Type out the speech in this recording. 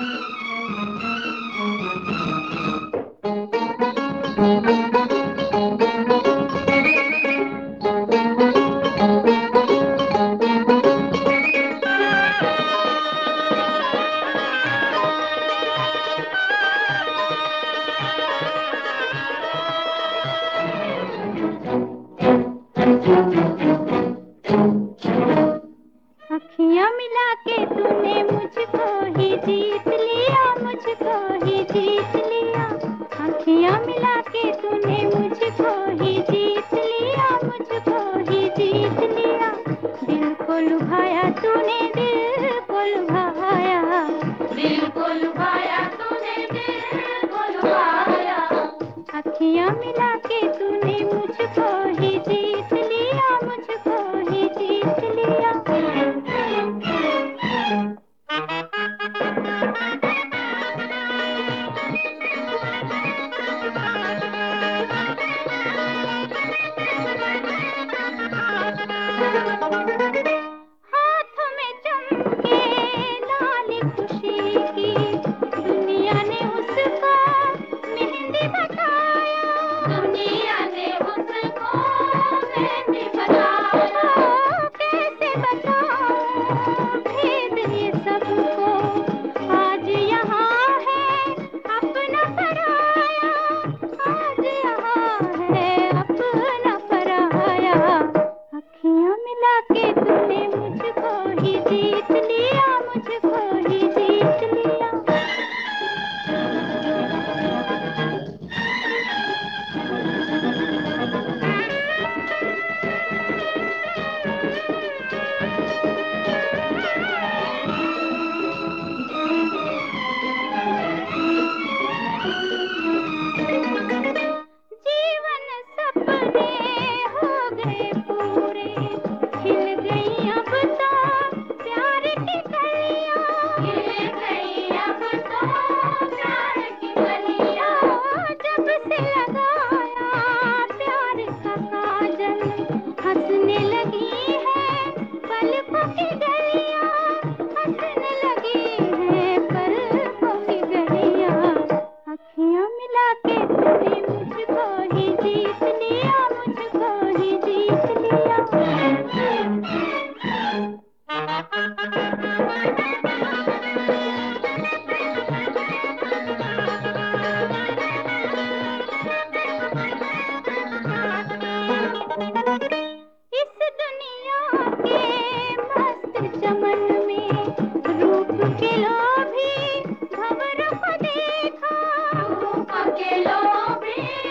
अखियां मिला के तूने मुझको ही जीत लिया, मुझको ही जीत लिया। अखियां मिला के तूने मुझको ही जीत लिया, मुझको ही जीत लिया। दिल को लुभाया तूने, दिल को लुभाया, दिल को लुभाया तूने, दिल को लुभाया। अखियां मिला के तूने मुझको ही जीत लिया, मुझको ही जीत लिया। हाथों में चमके लाली खुशी की, दुनिया ने उसको मेहंदी बताया, दुनिया ने उसको मेहंदी बताया। कैसे बताऊं भेद ये सबको, आज यहाँ है अपना पराया, आज यहाँ है अपना पराया। अखियां मिला के तूने मुझको ही जीत लिया, मुझको ही जीत लिया। जीवन सपने हो गए पूरे, खिल गई अब तो प्यार की कलियां, खिल गई अब तो प्यार की कलियां। जब से लगाया प्यार का काजल, हंसने लगी है पलकों की गलियां, हंसने लगी है पलकों की गलियां। अखियां मिला के तूने मुझको ही जीत लिया, मुझको ही जीत लिया। इस दुनिया के मस्त चमन में रूप के लोभी भंवरों को देखा, रूप के लोभी